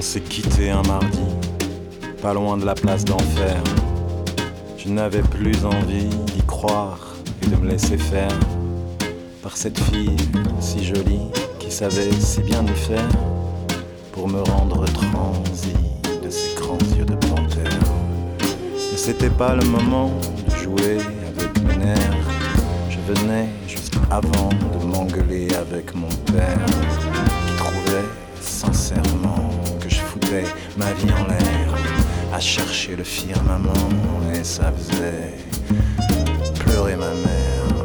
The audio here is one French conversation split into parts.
s'est quitté un mardi, pas loin de la place d'enfer. Je n'avais plus envie d'y croire et de me laisser faire par cette fille si jolie qui savait si bien y faire pour me rendre transi de ses grands yeux de panthère. Mais c'était pas le moment de jouer avec mes nerfs. Je venais juste avant de m'engueuler avec mon père qui trouvait sincèrement que je foutais ma vie en l'air à chercher le firmament et ça faisait pleurer ma mère.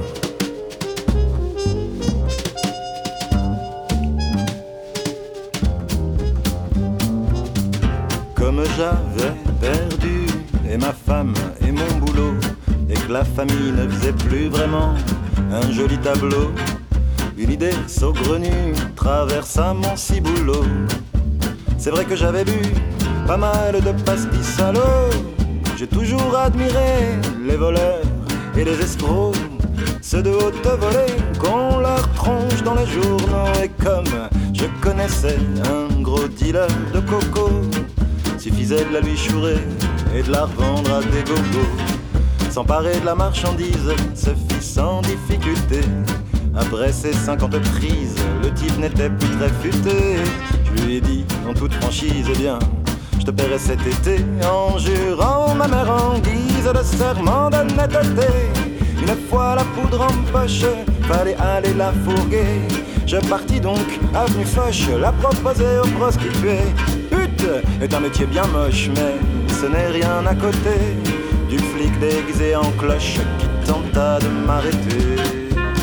Comme j'avais perdu et ma femme et mon boulot et que la famille ne faisait plus vraiment un joli tableau, une idée saugrenue traversa mon ciboulot. C'est vrai que j'avais bu pas mal de pastis à l'eau. J'ai toujours admiré les voleurs et les escrocs, ceux de haute volée qu'on leur tronche dans les journaux. Et comme je connaissais un gros dealer de coco, suffisait de la lui chourer et de la revendre à des gogos. S'emparer de la marchandise se fit sans difficulté. Après ces 50 prises, le type n'était plus très futé. Je lui ai dit en toute franchise, eh bien, je te paierai cet été, en jurant ma mère en guise de serment d'honnêteté. Une fois la poudre en poche, fallait aller la fourguer. Je partis donc avenue Foch, la proposer aux prostituées. Pute est un métier bien moche, mais ce n'est rien à côté du flic déguisé en cloche qui tenta de m'arrêter.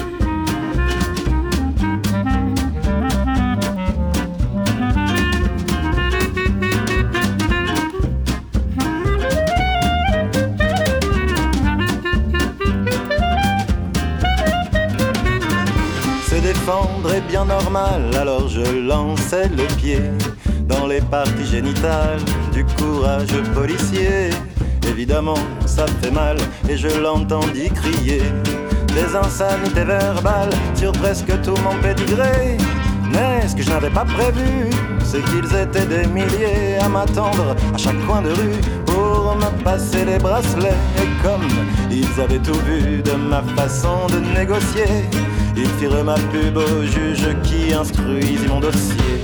Défendre est bien normal, alors je lançais le pied dans les parties génitales du courageux policier. Évidemment, ça fait mal et je l'entendis crier des insanités verbales sur presque tout mon pédigré. Mais ce que je n'avais pas prévu, c'est qu'ils étaient des milliers à m'attendre à chaque coin de rue pour me passer les bracelets. Et comme ils avaient tout vu de ma façon de négocier, ils firent ma pub au juge qui instruisit mon dossier.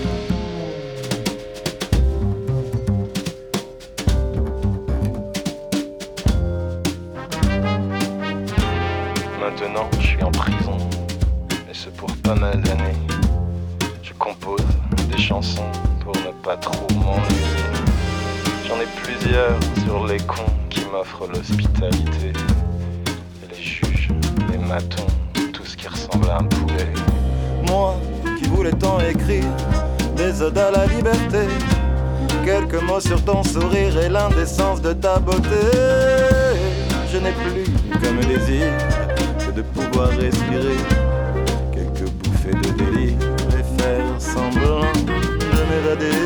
Maintenant, je suis en prison, et ce pour pas mal d'années. Je compose des chansons pour ne pas trop m'ennuyer. J'en ai plusieurs sur les cons qui m'offrent l'hospitalité. Et les juges, les matons, tout ce qui ressemble à un poulet. Moi, qui voulais tant écrire des odes à la liberté, quelques mots sur ton sourire et l'indécence de ta beauté. Je n'ai plus comme désir que de pouvoir respirer quelques bouffées de délire et faire semblant de m'évader.